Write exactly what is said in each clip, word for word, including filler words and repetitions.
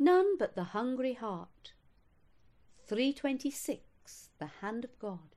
none but the hungry heart. three twenty-six. The hand of God.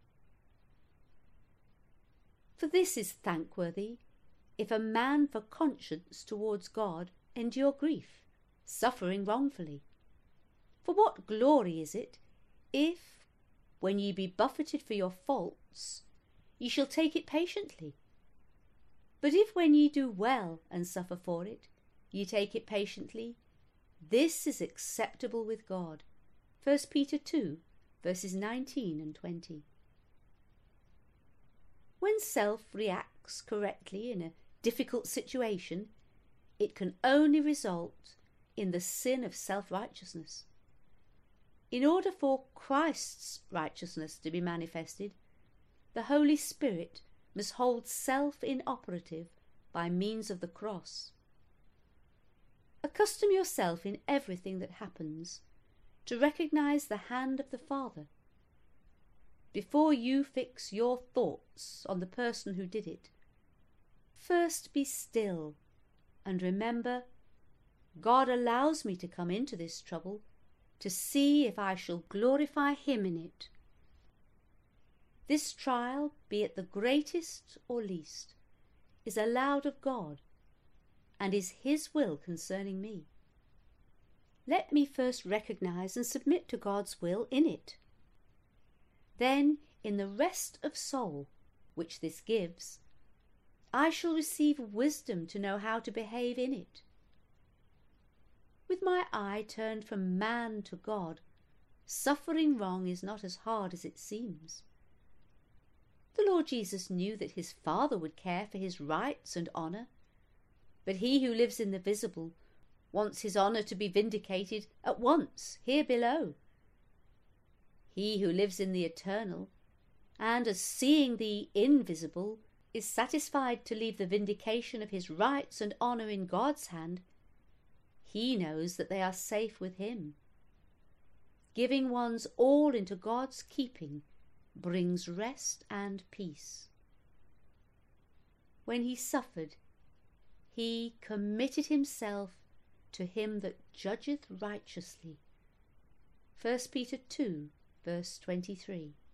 For this is thankworthy, if a man for conscience towards God endure grief, suffering wrongfully. For what glory is it, if, when ye be buffeted for your faults, ye shall take it patiently? But if when ye do well and suffer for it, ye take it patiently, this is acceptable with God. First Peter two, verses nineteen and twenty. When self reacts correctly in a difficult situation, it can only result in the sin of self-righteousness. In order for Christ's righteousness to be manifested, the Holy Spirit must hold self inoperative by means of the cross. Accustom yourself in everything that happens to recognize the hand of the Father. Before you fix your thoughts on the person who did it, first be still and remember, God allows me to come into this trouble to see if I shall glorify him in it. This trial, be it the greatest or least, is allowed of God and is his will concerning me. Let me first recognize and submit to God's will in it. Then, in the rest of soul which this gives, I shall receive wisdom to know how to behave in it. With my eye turned from man to God, suffering wrong is not as hard as it seems. The Lord Jesus knew that his Father would care for his rights and honour, but he who lives in the visible wants his honour to be vindicated at once here below. He who lives in the eternal, and as seeing the invisible, is satisfied to leave the vindication of his rights and honour in God's hand, he knows that they are safe with him. Giving one's all into God's keeping brings rest and peace. When he suffered, he committed himself to him that judgeth righteously. First Peter two, verse twenty-three.